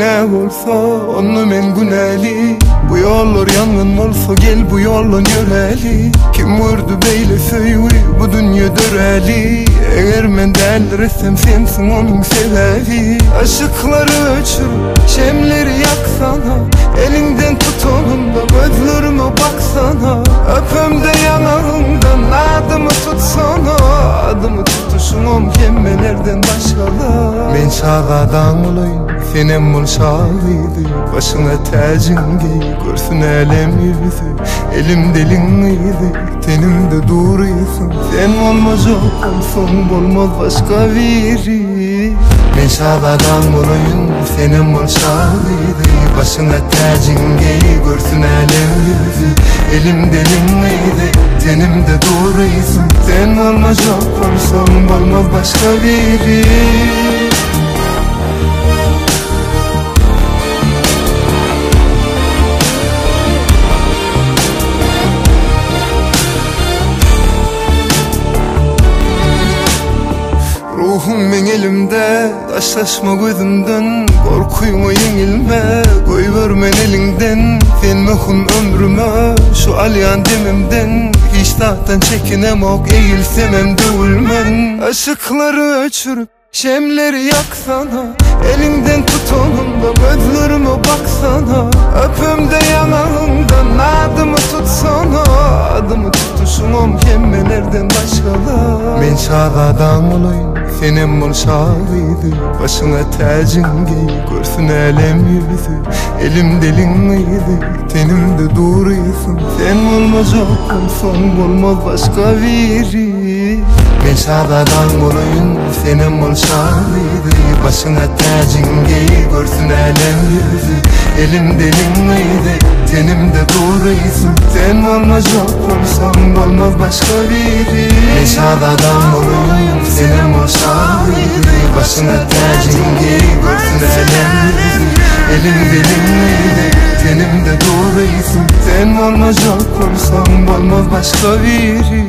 ne olsa onu men güneli. Bu yollar yangın olsa gel bu yolun yöreli. Kim vurdu beyle söyü bu dünya döreli. Eğer men delresem sensin onun sebebi. Aşıkları öçür şemleri yaksana. Elinden tut onun da gözlerime baksana. Öpümde yanağımdan adımı tutsana. Adımı tutuşum kemmelerden başkalar. Men çağadan olayım senem ol şahidi. Başına tacın giy görsün elem yüzü. Elim delinliydi tenimde duruyorsun. Sen olmaz olsun olmaz başka biri. Men çağadan olayım senem ol şahidi. Başına tacın giy görsün elem yüzü. Elim delinliydi tenimde duruyorsun. Sen olmaz olsun olmaz başka biri. Ruhum men elimde, taşlaşma gözümden. Korkuyuma yenilme, koy vermen elinden. Sen mehun ömrüme, şu alyan demimden. Hiç tahttan çekinemok, eğilsemem dövülmen. Aşıkları öçürüp şemleri yaksana. Elinden tut onun da gözlerime baksana. Öpümde yanağımdan adımı tutsana. Adımı tutuşum kemmelerden başkalar. Men çağadan olayım senem ol şahidi. Başına tacın giy görsün elem yüzü. Elim delinliydi tenimde duruyorsun. Sen olmaz olsun olmaz başka biri. Men çağadan olayım senem ol şahidi. Başına tacın giy görsün elem yüzü. Elim delinliydi tenimde duruyorsun. Sen olmaz olsun olmaz başka biri. Men çağadan olayım senem ol şahidi. Başına tacın giy görsün elem yüzü. Elim delinliydi tenimde duruyorsun. Sen olmaz olsun olmaz başka biri.